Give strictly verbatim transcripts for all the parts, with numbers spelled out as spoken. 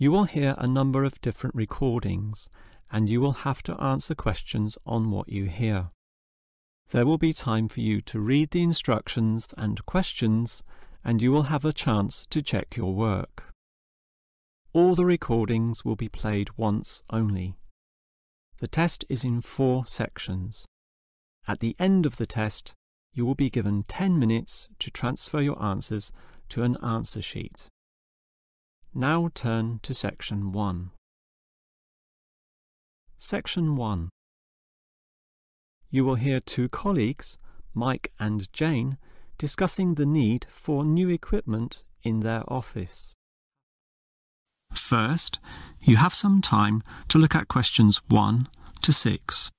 You will hear a number of different recordings, and you will have to answer questions on what you hear. There will be time for you to read the instructions and questions, and you will have a chance to check your work. All the recordings will be played once only. The test is in four sections. At the end of the test, you will be given ten minutes to transfer your answers to an answer sheet. Now turn to Section one. Section one. You will hear two colleagues, Mike and Jane, discussing the need for new equipment in their office. First, you have some time to look at questions one to six.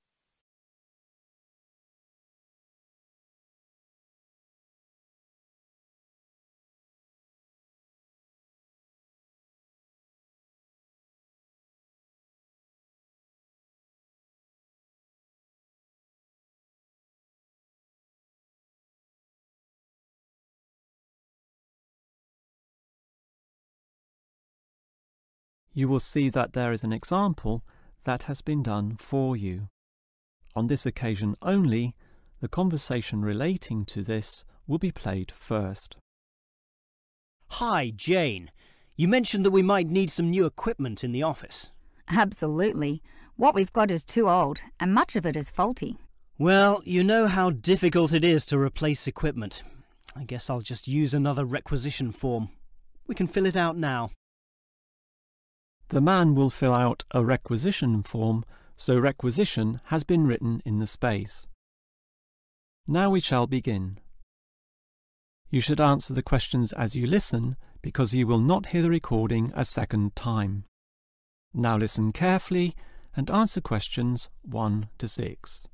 You will see that there is an example that has been done for you. On this occasion only, the conversation relating to this will be played first. Hi, Jane. You mentioned that we might need some new equipment in the office. Absolutely. What we've got is too old, and much of it is faulty. Well, you know how difficult it is to replace equipment. I guess I'll just use another requisition form. We can fill it out now. The man will fill out a requisition form, so requisition has been written in the space. Now we shall begin. You should answer the questions as you listen, because you will not hear the recording a second time. Now listen carefully and answer questions one to six.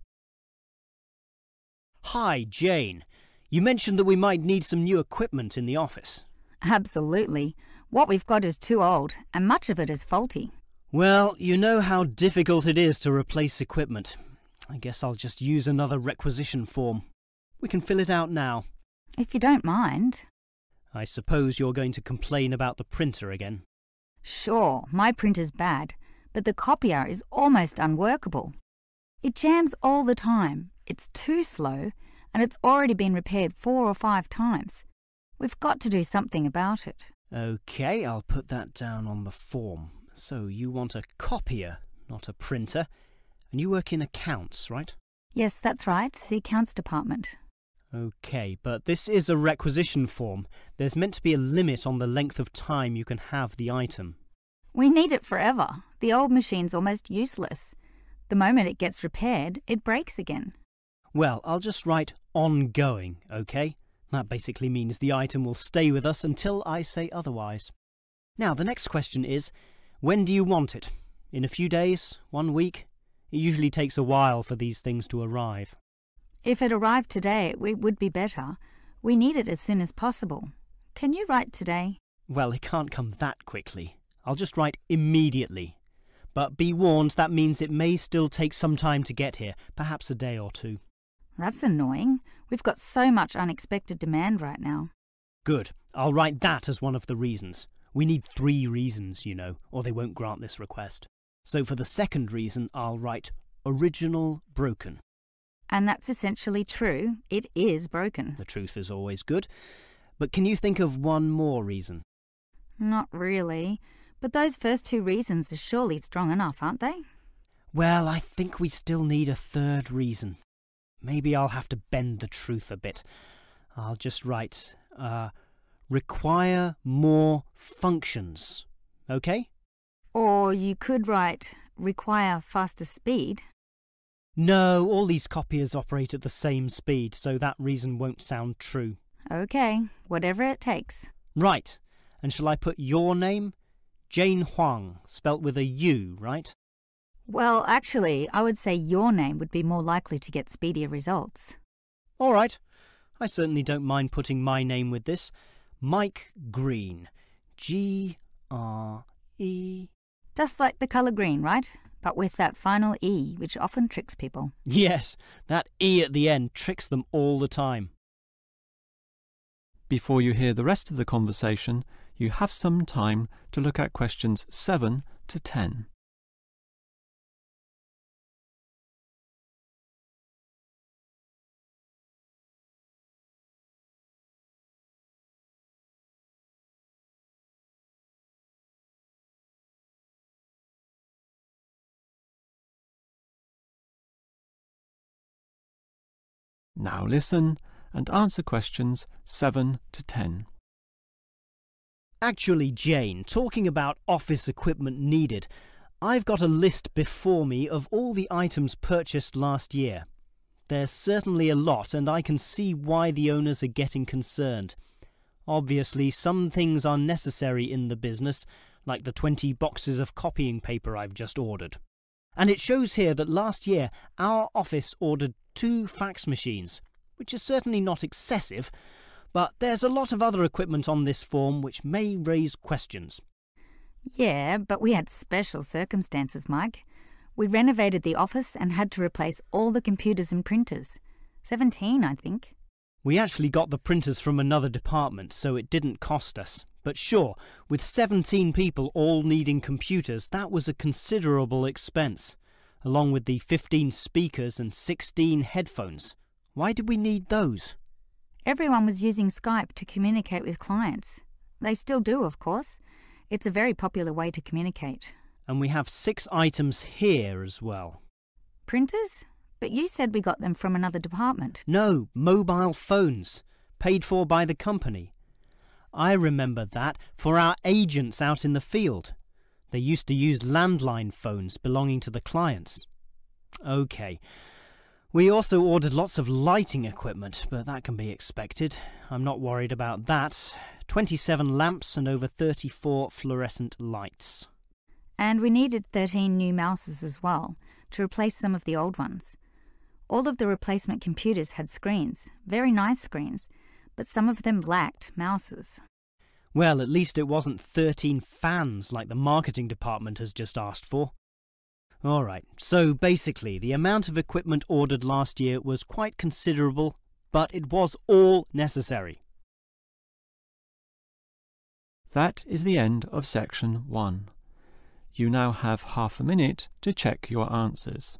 Hi, Jane. You mentioned that we might need some new equipment in the office. Absolutely. What we've got is too old, and much of it is faulty. Well, you know how difficult it is to replace equipment. I guess I'll just use another requisition form. We can fill it out now. If you don't mind. I suppose you're going to complain about the printer again. Sure, my printer's bad, but the copier is almost unworkable. It jams all the time, it's too slow, and it's already been repaired four or five times. We've got to do something about it. OK, I'll put that down on the form. So you want a copier, not a printer, and you work in accounts, right? Yes, that's right, the accounts department. OK, but this is a requisition form. There's meant to be a limit on the length of time you can have the item. We need it forever. The old machine's almost useless. The moment it gets repaired, it breaks again. Well, I'll just write ongoing, OK? That basically means the item will stay with us until I say otherwise. Now, the next question is, when do you want it? In a few days? One week? It usually takes a while for these things to arrive. If it arrived today, it would be better. We need it as soon as possible. Can you write today? Well, it can't come that quickly. I'll just write immediately. But be warned, that means it may still take some time to get here, perhaps a day or two. That's annoying. We've got so much unexpected demand right now. Good. I'll write that as one of the reasons. We need three reasons, you know, or they won't grant this request. So for the second reason, I'll write original broken. And that's essentially true. It is broken. The truth is always good. But can you think of one more reason? Not really. But those first two reasons are surely strong enough, aren't they? Well, I think we still need a third reason. Maybe I'll have to bend the truth a bit. I'll just write, uh, require more functions. OK? Or you could write, require faster speed. No, all these copiers operate at the same speed, so that reason won't sound true. OK, whatever it takes. Right. And shall I put your name? Jane Huang, spelt with a U, right? Well, actually, I would say your name would be more likely to get speedier results. All right. I certainly don't mind putting my name with this. Mike Green. G R E. Just like the colour green, right? But with that final E, which often tricks people. Yes, that E at the end tricks them all the time. Before you hear the rest of the conversation, you have some time to look at questions seven to ten. Now listen and answer questions seven to ten. Actually, Jane, talking about office equipment needed, I've got a list before me of all the items purchased last year. There's certainly a lot, and I can see why the owners are getting concerned. Obviously, some things are necessary in the business, like the twenty boxes of copying paper I've just ordered. And it shows here that last year our office ordered two fax machines, which is certainly not excessive, but there's a lot of other equipment on this form which may raise questions. Yeah, but we had special circumstances, Mike. We renovated the office and had to replace all the computers and printers. Seventeen, I think. We actually got the printers from another department, so it didn't cost us. But sure, with seventeen people all needing computers, that was a considerable expense, along with the fifteen speakers and sixteen headphones. Why did we need those? Everyone was using Skype to communicate with clients. They still do, of course. It's a very popular way to communicate. And we have six items here as well. Printers? But you said we got them from another department. No, mobile phones, paid for by the company. I remember that for our agents out in the field. They used to use landline phones belonging to the clients. OK. We also ordered lots of lighting equipment, but that can be expected. I'm not worried about that. twenty-seven lamps and over thirty-four fluorescent lights. And we needed thirteen new mouses as well, to replace some of the old ones. All of the replacement computers had screens, very nice screens, but some of them lacked mouses. Well, at least it wasn't thirteen fans like the marketing department has just asked for. All right, so basically the amount of equipment ordered last year was quite considerable, but it was all necessary. That is the end of section one. You now have half a minute to check your answers.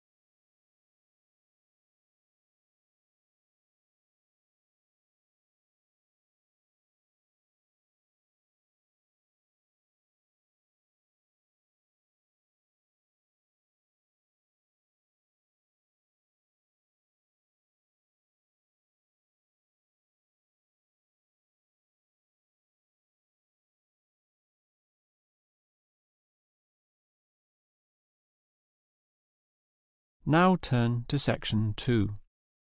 Now turn to section two.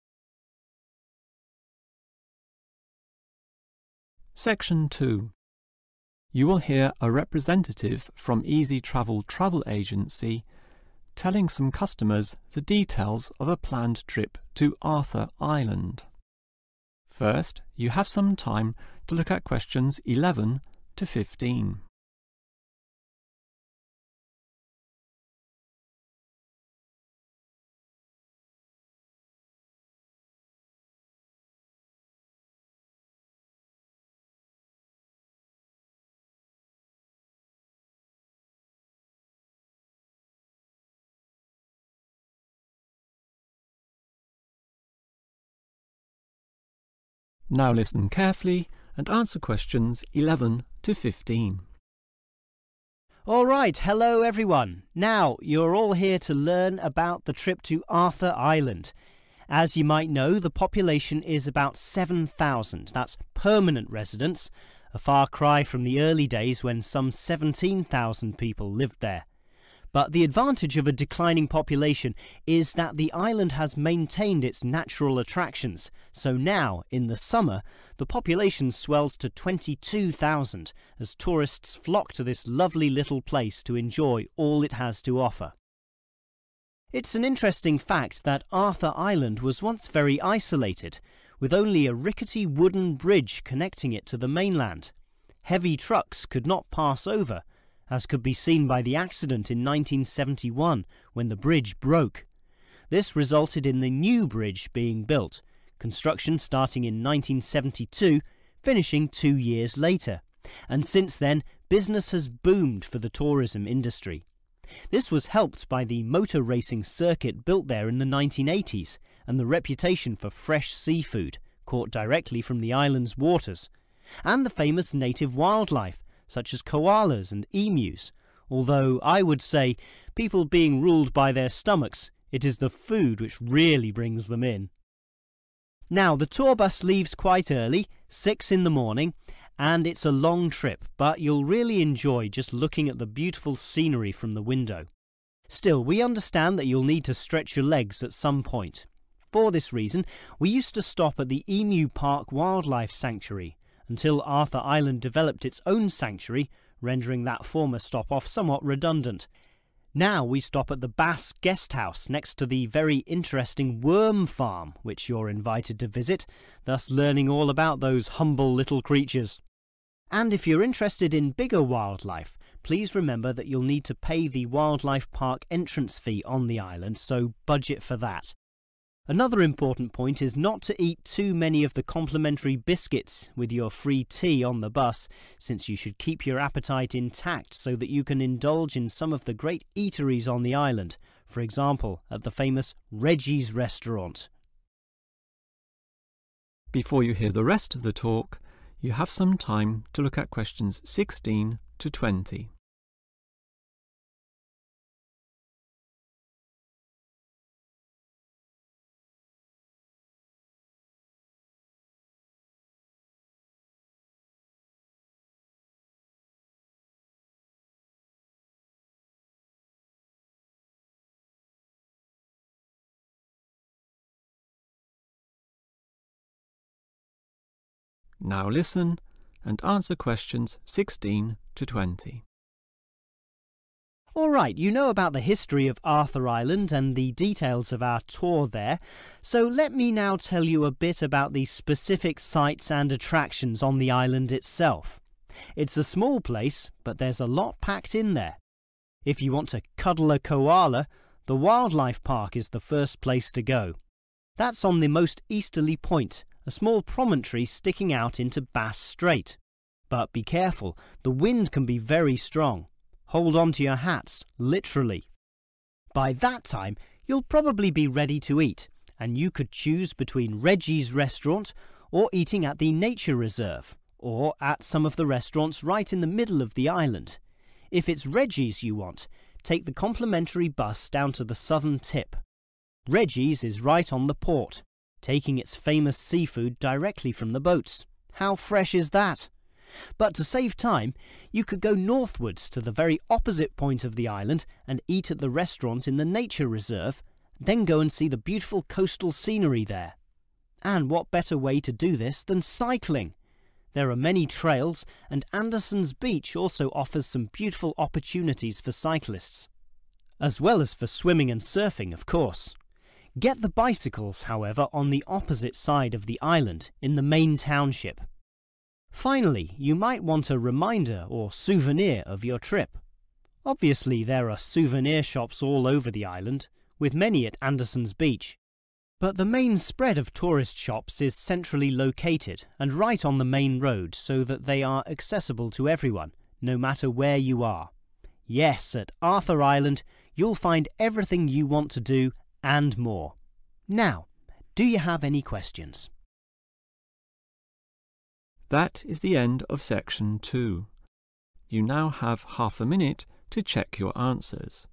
Section two. You will hear a representative from Easy Travel Travel Agency telling some customers the details of a planned trip to Arthur Island. First, you have some time to look at questions eleven to fifteen. Now listen carefully and answer questions eleven to fifteen. All right, hello everyone. Now, you're all here to learn about the trip to Arthur Island. As you might know, the population is about seven thousand. That's permanent residents, a far cry from the early days when some seventeen thousand people lived there. But the advantage of a declining population is that the island has maintained its natural attractions, so now, in the summer, the population swells to twenty-two thousand as tourists flock to this lovely little place to enjoy all it has to offer. It's an interesting fact that Arthur Island was once very isolated, with only a rickety wooden bridge connecting it to the mainland. Heavy trucks could not pass over, as could be seen by the accident in nineteen seventy-one when the bridge broke. This resulted in the new bridge being built, construction starting in nineteen seventy-two, finishing two years later. and since then business has boomed for the tourism industry. This was helped by the motor racing circuit built there in the nineteen eighties and the reputation for fresh seafood caught directly from the island's waters, and the famous native wildlife such as koalas and emus, although I would say, people being ruled by their stomachs, it is the food which really brings them in. Now, the tour bus leaves quite early, six in the morning, and it's a long trip, but you'll really enjoy just looking at the beautiful scenery from the window. Still, we understand that you'll need to stretch your legs at some point. For this reason, we used to stop at the Emu Park Wildlife Sanctuary until Arthur Island developed its own sanctuary, rendering that former stop-off somewhat redundant. Now we stop at the Bass Guest House next to the very interesting worm farm, which you're invited to visit, thus learning all about those humble little creatures. And if you're interested in bigger wildlife, please remember that you'll need to pay the wildlife park entrance fee on the island, so budget for that. Another important point is not to eat too many of the complimentary biscuits with your free tea on the bus, since you should keep your appetite intact so that you can indulge in some of the great eateries on the island, for example at the famous Reggie's restaurant. Before you hear the rest of the talk, you have some time to look at questions sixteen to twenty. Now listen and answer questions sixteen to twenty. All right, you know about the history of Arthur Island and the details of our tour there, so let me now tell you a bit about the specific sites and attractions on the island itself. It's a small place, but there's a lot packed in there. If you want to cuddle a koala, the wildlife park is the first place to go. That's on the most easterly point, a small promontory sticking out into Bass Strait. But be careful, the wind can be very strong. Hold on to your hats, literally. By that time, you'll probably be ready to eat, and you could choose between Reggie's restaurant or eating at the nature reserve, or at some of the restaurants right in the middle of the island. If it's Reggie's you want, take the complimentary bus down to the southern tip. Reggie's is right on the port, taking its famous seafood directly from the boats. How fresh is that? But to save time, you could go northwards to the very opposite point of the island and eat at the restaurant in the nature reserve, then go and see the beautiful coastal scenery there. And what better way to do this than cycling? There are many trails, and Anderson's Beach also offers some beautiful opportunities for cyclists, as well as for swimming and surfing, of course. Get the bicycles, however, on the opposite side of the island, in the main township. Finally, you might want a reminder or souvenir of your trip. Obviously, there are souvenir shops all over the island, with many at Anderson's Beach. But the main spread of tourist shops is centrally located and right on the main road so that they are accessible to everyone, no matter where you are. Yes, at Arthur Island, you'll find everything you want to do and more. Now, do you have any questions? That is the end of section two. You now have half a minute to check your answers.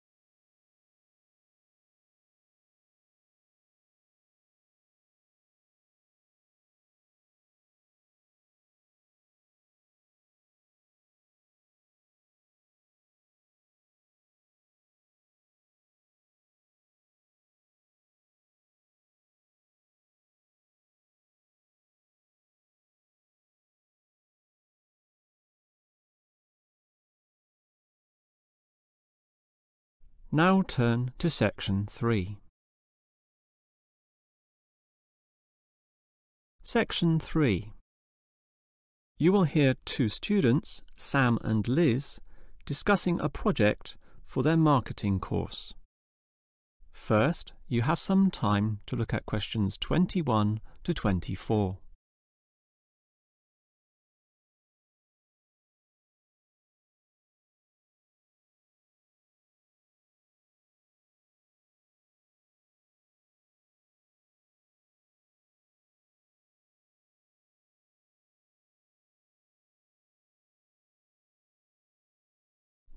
Now turn to section three. Section three. You will hear two students, Sam and Liz, discussing a project for their marketing course. First, you have some time to look at questions twenty-one to twenty-four.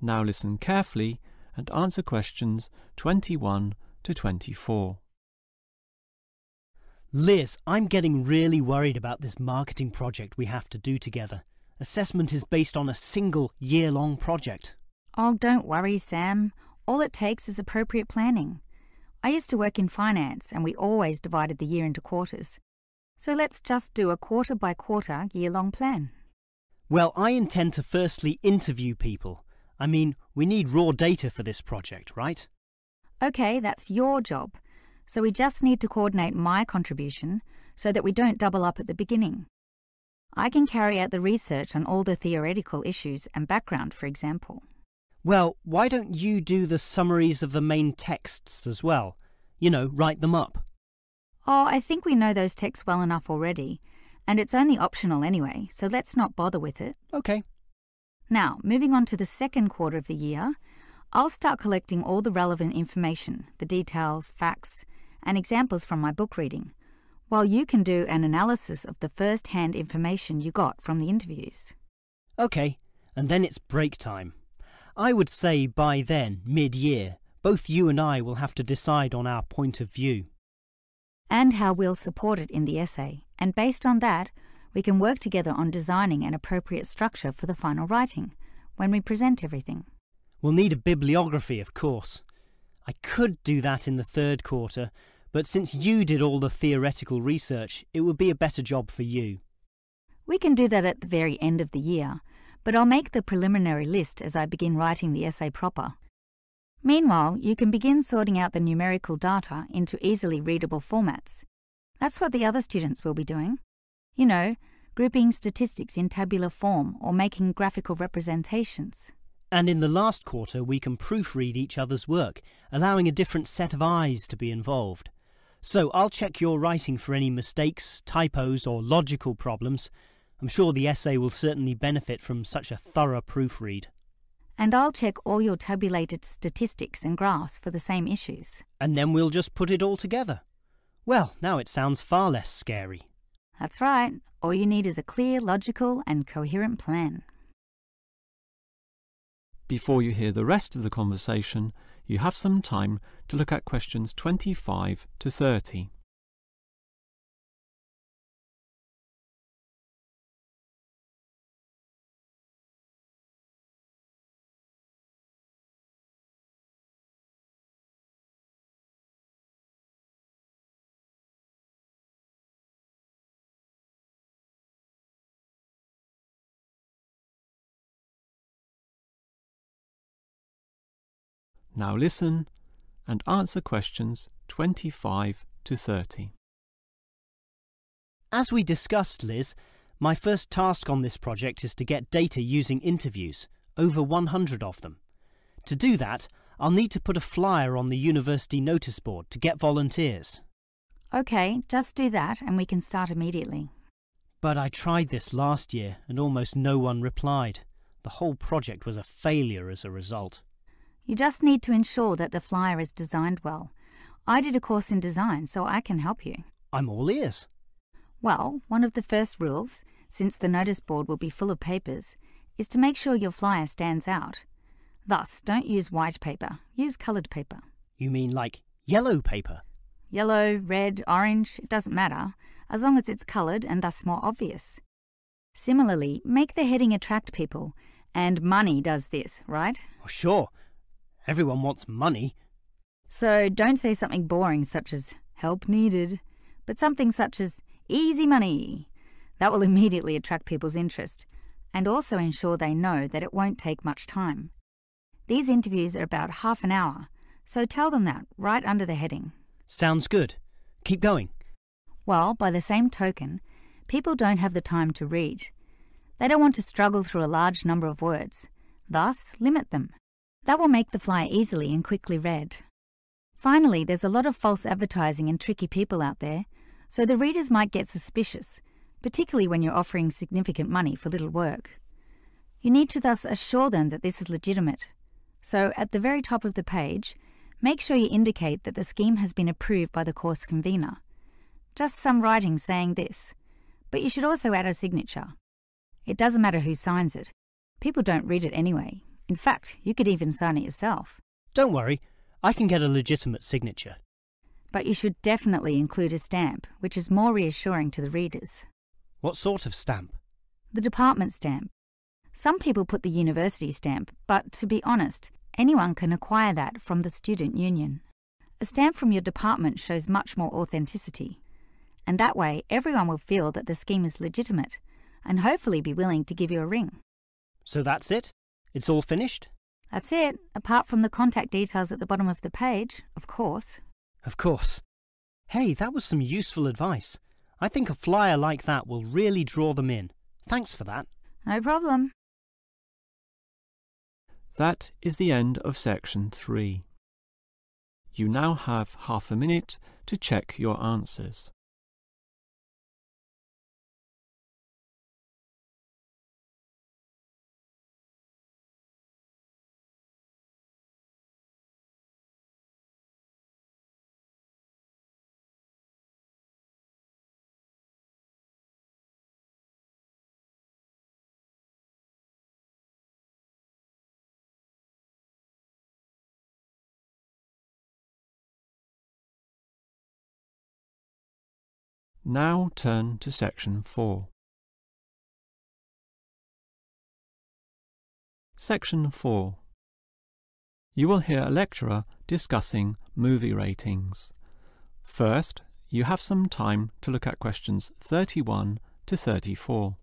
Now listen carefully and answer questions twenty-one to twenty-four. Liz, I'm getting really worried about this marketing project we have to do together. Assessment is based on a single year-long project. Oh, don't worry, Sam. All it takes is appropriate planning. I used to work in finance and we always divided the year into quarters. So let's just do a quarter-by-quarter year-long plan. Well, I intend to firstly interview people. I mean, we need raw data for this project, right? OK, that's your job. So we just need to coordinate my contribution so that we don't double up at the beginning. I can carry out the research on all the theoretical issues and background, for example. Well, why don't you do the summaries of the main texts as well? You know, write them up. Oh, I think we know those texts well enough already, and it's only optional anyway, so let's not bother with it. OK. Now, moving on to the second quarter of the year, I'll start collecting all the relevant information, the details, facts, and examples from my book reading, while you can do an analysis of the first-hand information you got from the interviews. OK, and then it's break time. I would say by then, mid-year, both you and I will have to decide on our point of view. And how we'll support it in the essay, and based on that, we can work together on designing an appropriate structure for the final writing, when we present everything. We'll need a bibliography, of course. I could do that in the third quarter, but since you did all the theoretical research, it would be a better job for you. We can do that at the very end of the year, but I'll make the preliminary list as I begin writing the essay proper. Meanwhile, you can begin sorting out the numerical data into easily readable formats. That's what the other students will be doing. You know, grouping statistics in tabular form or making graphical representations. And in the last quarter, we can proofread each other's work, allowing a different set of eyes to be involved. So I'll check your writing for any mistakes, typos, or logical problems. I'm sure the essay will certainly benefit from such a thorough proofread. And I'll check all your tabulated statistics and graphs for the same issues. And then we'll just put it all together. Well, now it sounds far less scary. That's right. All you need is a clear, logical, and coherent plan. Before you hear the rest of the conversation, you have some time to look at questions twenty-five to thirty. Now listen and answer questions twenty-five to thirty. As we discussed, Liz, my first task on this project is to get data using interviews, over one hundred of them. To do that, I'll need to put a flyer on the university notice board to get volunteers. OK, just do that and we can start immediately. But I tried this last year and almost no one replied. The whole project was a failure as a result. You just need to ensure that the flyer is designed well. I did a course in design, so I can help you. I'm all ears. Well, one of the first rules, since the notice board will be full of papers, is to make sure your flyer stands out. Thus, don't use white paper, use coloured paper. You mean like yellow paper? Yellow, red, orange, it doesn't matter, as long as it's coloured and thus more obvious. Similarly, make the heading attract people, and money does this, right? Oh, sure. Everyone wants money. So don't say something boring such as help needed, but something such as easy money. That will immediately attract people's interest and also ensure they know that it won't take much time. These interviews are about half an hour, so tell them that right under the heading. Sounds good. Keep going. Well, by the same token, people don't have the time to read. They don't want to struggle through a large number of words. Thus, limit them. That will make the flyer easily and quickly read. Finally, there's a lot of false advertising and tricky people out there, so the readers might get suspicious, particularly when you're offering significant money for little work. You need to thus assure them that this is legitimate. So, at the very top of the page, make sure you indicate that the scheme has been approved by the course convener. Just some writing saying this, but you should also add a signature. It doesn't matter who signs it. People don't read it anyway. In fact, you could even sign it yourself. Don't worry, I can get a legitimate signature. But you should definitely include a stamp, which is more reassuring to the readers. What sort of stamp? The department stamp. Some people put the university stamp, but to be honest, anyone can acquire that from the student union. A stamp from your department shows much more authenticity, and that way everyone will feel that the scheme is legitimate and hopefully be willing to give you a ring. So that's it? It's all finished? That's it, apart from the contact details at the bottom of the page, of course. Of course. Hey, that was some useful advice. I think a flyer like that will really draw them in. Thanks for that. No problem. That is the end of section three. You now have half a minute to check your answers. Now turn to section four. Section four. You will hear a lecturer discussing movie ratings. First, you have some time to look at questions thirty-one to thirty-four.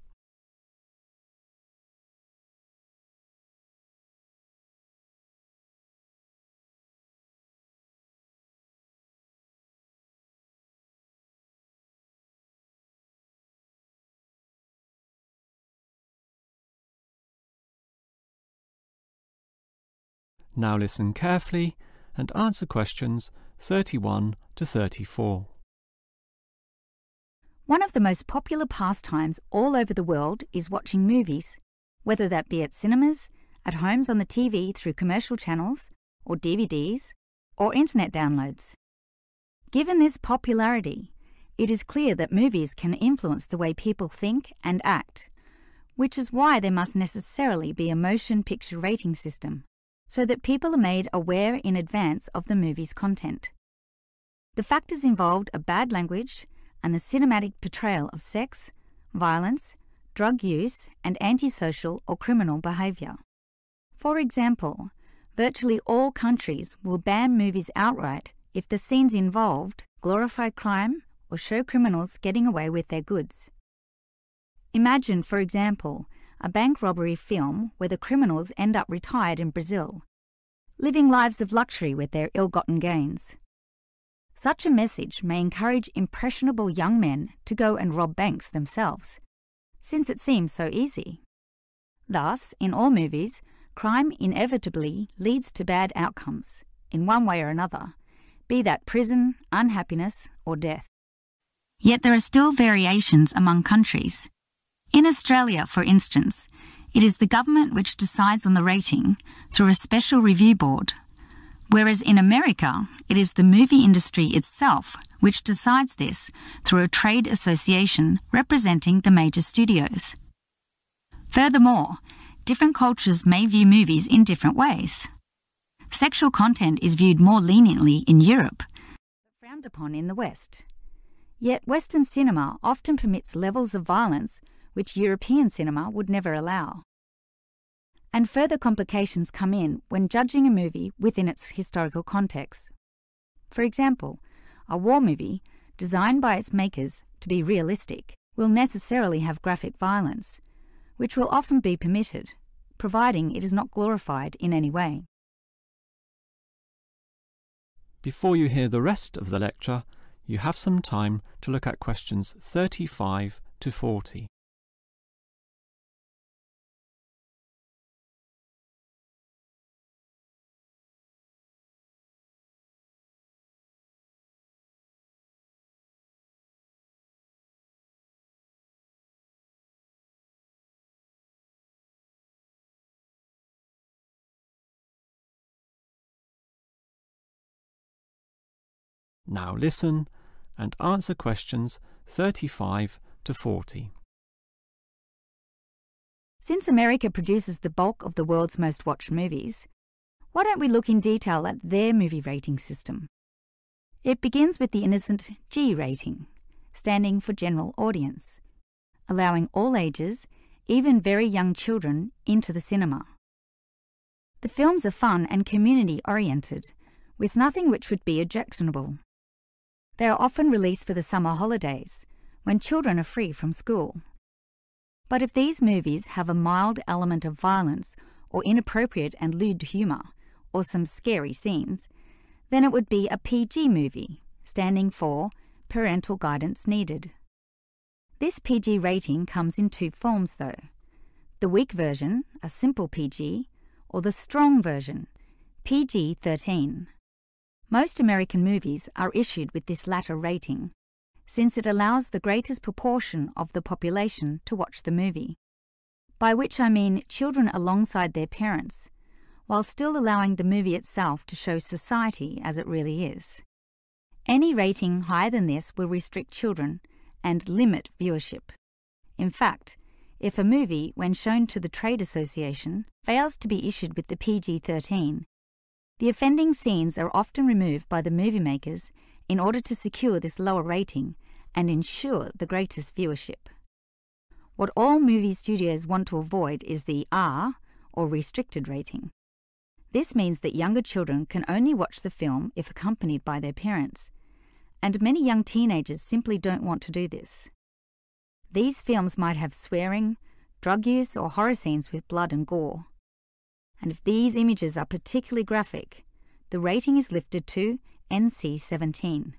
Now listen carefully and answer questions thirty-one to thirty-four. One of the most popular pastimes all over the world is watching movies, whether that be at cinemas, at homes on the T V through commercial channels, or D V Ds, or internet downloads. Given this popularity, it is clear that movies can influence the way people think and act, which is why there must necessarily be a motion picture rating system, so that people are made aware in advance of the movie's content. The factors involved are bad language and the cinematic portrayal of sex, violence, drug use, and antisocial or criminal behaviour. For example, virtually all countries will ban movies outright if the scenes involved glorify crime or show criminals getting away with their goods. Imagine, for example, a bank robbery film where the criminals end up retired in Brazil, living lives of luxury with their ill-gotten gains. Such a message may encourage impressionable young men to go and rob banks themselves, since it seems so easy. Thus, in all movies, crime inevitably leads to bad outcomes, in one way or another, be that prison, unhappiness, or death. Yet there are still variations among countries. In Australia, for instance, it is the government which decides on the rating through a special review board, whereas in America, it is the movie industry itself which decides this through a trade association representing the major studios. Furthermore, different cultures may view movies in different ways. Sexual content is viewed more leniently in Europe, but frowned upon in the West. Yet Western cinema often permits levels of violence which European cinema would never allow. And further complications come in when judging a movie within its historical context. For example, a war movie, designed by its makers to be realistic, will necessarily have graphic violence, which will often be permitted, providing it is not glorified in any way. Before you hear the rest of the lecture, you have some time to look at questions thirty-five to forty. Now listen and answer questions thirty-five to forty. Since America produces the bulk of the world's most watched movies, why don't we look in detail at their movie rating system? It begins with the innocent G rating, standing for general audience, allowing all ages, even very young children, into the cinema. The films are fun and community-oriented, with nothing which would be objectionable. They are often released for the summer holidays, when children are free from school. But if these movies have a mild element of violence or inappropriate and lewd humour, or some scary scenes, then it would be a P G movie, standing for Parental Guidance Needed. This P G rating comes in two forms though: the weak version, a simple P G, or the strong version, P G thirteen. Most American movies are issued with this latter rating, since it allows the greatest proportion of the population to watch the movie, by which I mean children alongside their parents, while still allowing the movie itself to show society as it really is. Any rating higher than this will restrict children and limit viewership. In fact, if a movie, when shown to the trade association, fails to be issued with the P G thirteen, the offending scenes are often removed by the movie makers in order to secure this lower rating and ensure the greatest viewership. What all movie studios want to avoid is the R, or restricted rating. This means that younger children can only watch the film if accompanied by their parents, and many young teenagers simply don't want to do this. These films might have swearing, drug use, or horror scenes with blood and gore. And if these images are particularly graphic, the rating is lifted to N C seventeen.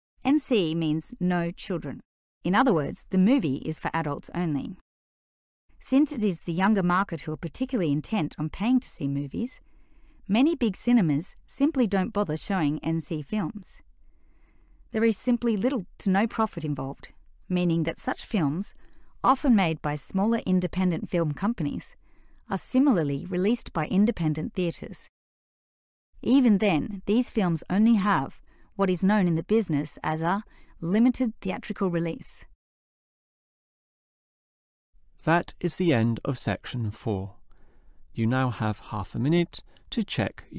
N C means no children. In other words, the movie is for adults only. Since it is the younger market who are particularly intent on paying to see movies, many big cinemas simply don't bother showing N C films. There is simply little to no profit involved, meaning that such films, often made by smaller independent film companies, are similarly released by independent theatres. Even then, these films only have what is known in the business as a limited theatrical release. That is the end of section four. You now have half a minute to check